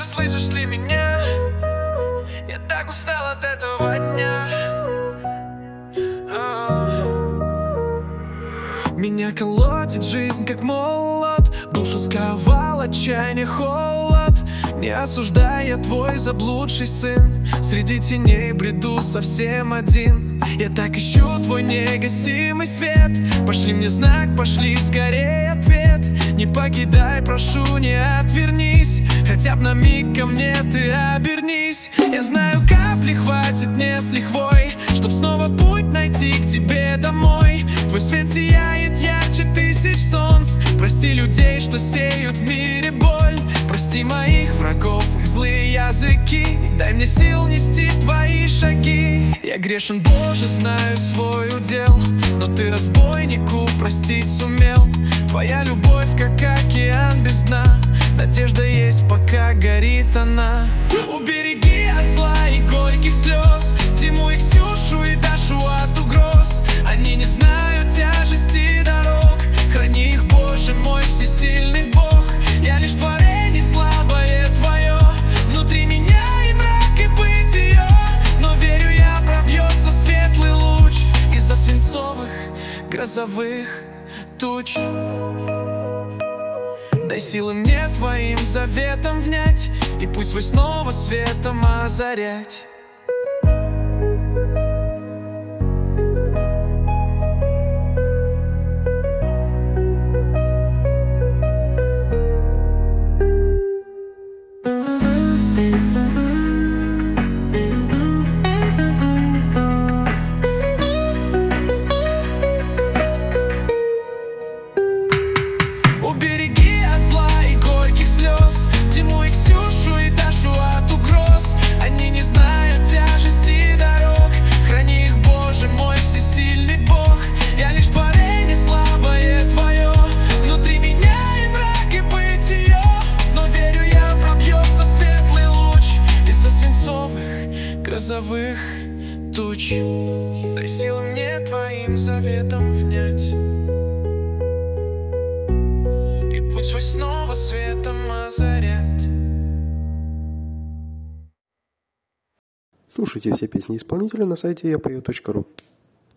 Скажи, слышишь ли меня? Я так устал от этого дня. Меня колотит жизнь, как молот, душу сковал отчаяние, холод. Не осуждай, я твой заблудший сын, среди теней бреду совсем один. Я так ищу твой негасимый свет. Пошли мне знак, пошли скорее ответ. Не покидай, прошу, не отвернись. Хотя б на миг ко мне ты обернись. Я знаю, капли хватит не с лихвой, чтоб снова путь найти к тебе домой. Твой свет сияет ярче тысяч солнц. Прости людей, что сеют в мире боль. Прости моих врагов, их злые языки. Дай мне сил нести твои шаги. Я грешен, Боже, знаю свой удел, но ты разбойнику простить сумел. Твоя любовь, как океан без дна. Надежда есть, пока горит она. Убереги от зла и горьких слез Тиму и Ксюшу и Дашу от угроз. Они не знают тяжести дорог. Храни их, Боже мой, всесильный Бог. Я лишь творение слабое твое. Внутри меня и мрак, и бытие. Но верю я, пробьется светлый луч из-за свинцовых грозовых туч. Дай силы мне твоим заветом внять, и путь свой снова светом озарять. Убереги от зла и горьких слез Тиму и Ксюшу и Дашу от угроз. Они не знают тяжести дорог. Храни их, Боже мой, всесильный Бог. Я лишь творение слабое твое. Внутри меня и мрак, и бытие. Но верю я, пробьется светлый луч из-за свинцовых грозовых туч. Дай силы мне твоим заветом внять, путь свой снова светом озарять. Слушайте все песни исполнителя на сайте yapою.ru.